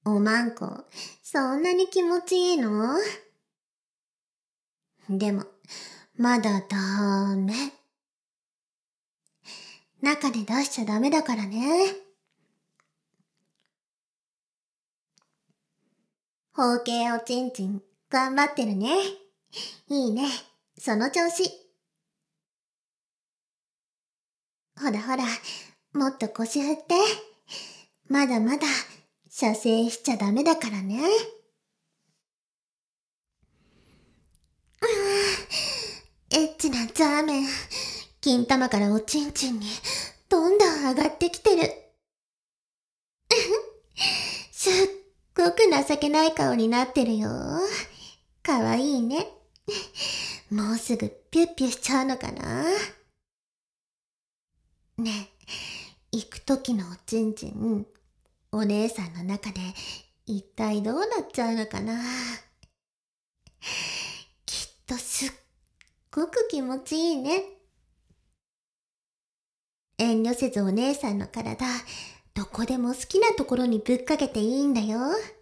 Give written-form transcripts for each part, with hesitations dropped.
おまんこ、そんなに気持ちいいの？でも、まだダメ。中で出しちゃダメだからね。包茎おちんちん、頑張ってるね。いいね、その調子。ほらほら、もっと腰振って。まだまだ、射精しちゃダメだからね。エッチなザーメン、金玉からおちんちんに、どんどん上がってきてる。すっごく情けない顔になってるよ。かわいいね。もうすぐピュッピュしちゃうのかな。ねえ、行く時のおちんちん、お姉さんの中で一体どうなっちゃうのかな。きっとすっごく気持ちいいね。遠慮せずお姉さんの体、どこでも好きなところにぶっかけていいんだよ。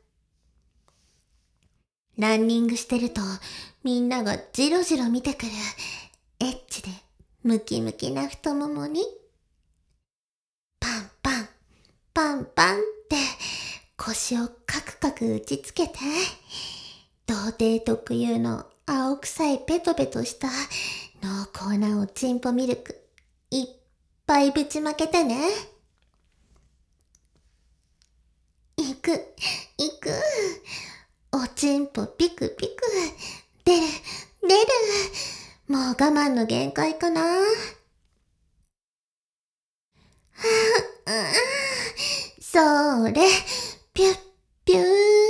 ランニングしてるとみんながジロジロ見てくるエッチでムキムキな太ももにパンパンパンパンって腰をカクカク打ちつけて、童貞特有の青臭いペトペトした濃厚なおちんぽミルクいっぱいぶちまけてね。いくおちんぽピクピク出るもう我慢の限界かな。それピュッピュー。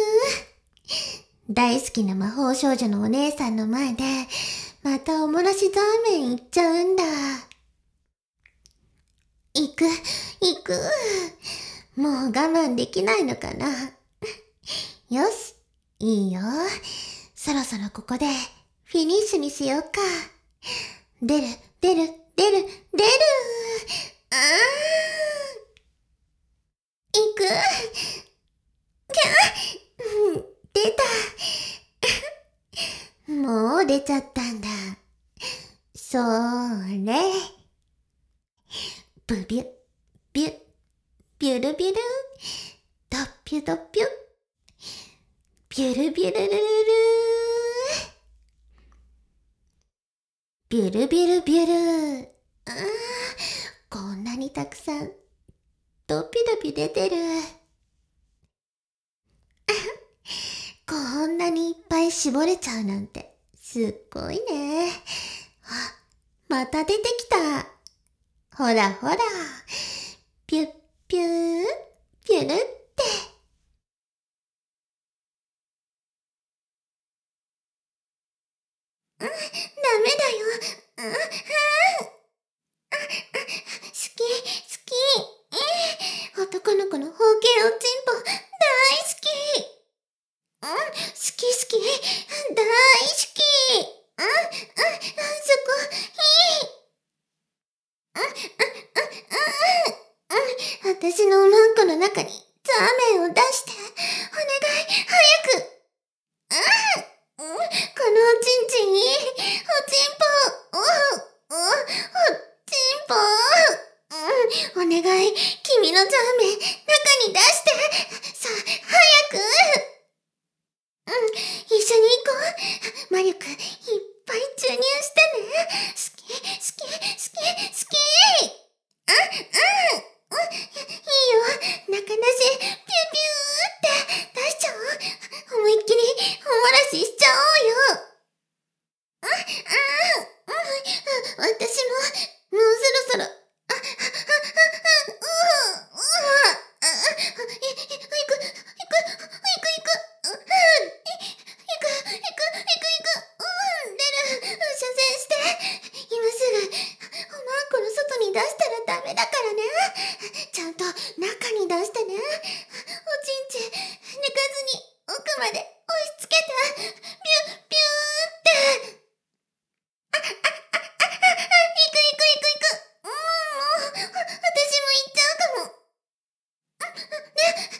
大好きな魔法少女のお姉さんの前でまたおもらしザーメンいっちゃうんだ。行くもう我慢できないのかな。よし、いいよ。そろそろここでフィニッシュにしようか。出るあー、行く出た。もう出ちゃったんだ。それ。ブビュ、ビュ、ビュルビュル。ドッピュドッピュ。ビュルビュルルルル。ビュルビュルビュル。こんなにたくさん、ドピドピ出てる。こんなにいっぱい絞れちゃうなんて、すっごいね。あ、また出てきた。ほらほら。ピュッピュー、ピュルって。ダメだよ。好き。男の子の包茎おちんぽ、大好き。好き。大好き。そこ、私のおまんこの中にザーメンを出して。お願い、早く。このおちんちんに、おちんぽ、おちんぽ。お願い、君のザーメン、中に出して。さあ、早く。一緒に行こう。魔力、いっぱい注入してね。好き。いいよ、中出し、ピューピューって出しちゃおう。思いっきり、おもらししちゃおうよ。私も、もうそろそろ、射精して。今すぐ、おまんこの外に出したらダメだからね。ちゃんと中に出してね。おちんち、抜かずに奥まで押し付けて。ピュッピューって。行く。もう、私も行っちゃうかも。